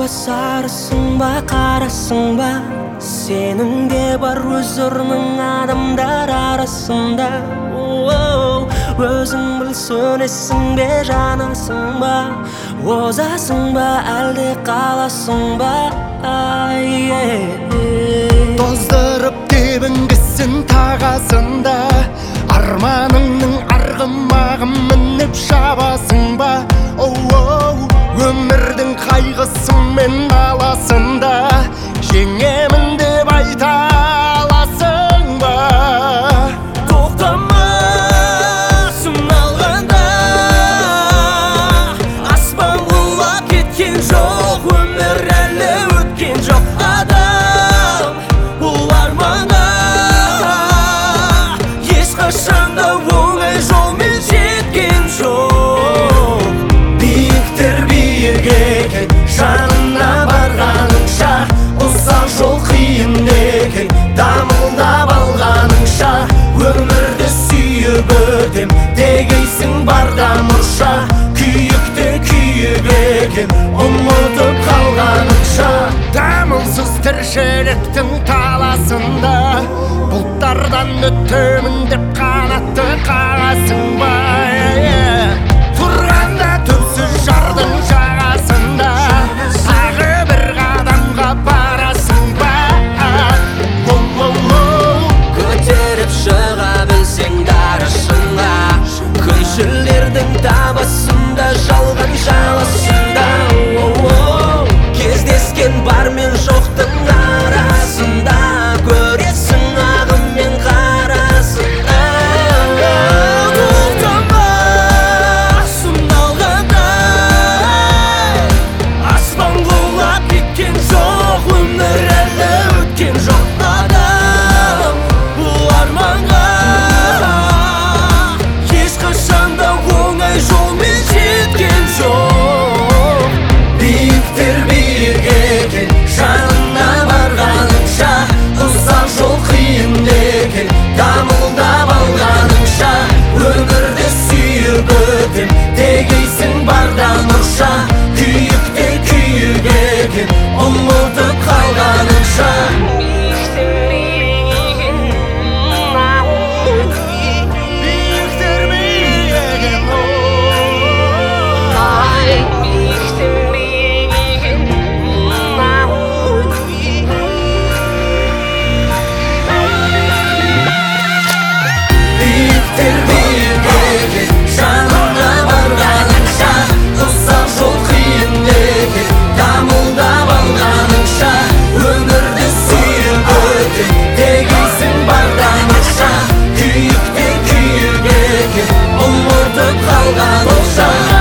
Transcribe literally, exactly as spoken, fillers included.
сарысың ба, қарасың ба, сенің де бар өз орның адамдар арасында. Өзің біл, сөнесің бе, жанасың ба, озасың ба, әлде қаласың ба? Тоздырып тебінгісін тағасында, арманыңның арғымағын мініп шабасың ба? Өмірдің қайғысымен аласында, жеңемін деп айта аласың ба? Тоқтама сыналғанда, аспан құлап кеткен жоқ, өмір әлі өткен жоқ. Адам бұл арманға ешқашанда оңай жолмен жеткен жоқ. Биіктер биік екен, жанына барғаныңша, ұзақ жол қиын екен, дамылдап алғаныңша, өмірді сүйіп өтем дегейсің барда мұрша. Күйікте күйік екен, ұмытып қалғаныңша. Дамылсыз тіршіліктің таласында, бұлттардан өтемін деп қанатты қағасың ба? Тұрғанда түпсіз жардың жағасында, тағы бір қадамға барасың ба? Көтеріп шыға білсең дара шыңға, күншілдердің табасында, жалған жаласында. Кездескен бар мен жоқтың арасында, көресің ағым мен қарасында. Тоқтама сыналғанда, аспан құлап кеткен жоқ, өмір әлі өткен жоқ. Адам бұл арманға ешқашанда оңай жолмен жеткен жоқ. Биіктер биік екен, жанына барғаныңша, ұзақ жол қиын екен, дамылдап алғаныңша, өмірді сүйіп өтем дегейсің барда мұрша. Күйікте күйік екен, ұмытып қалғаныңша. Биіктер биік екен, Биіктер биік екен, жанына барғаныңша, ұзақ жол қиын екен, дамылдап алғаныңша, өмірді сүйіп өтем дегейсің барда мұрша. Күйікте күйік екен, ұмытып қалғаныңша.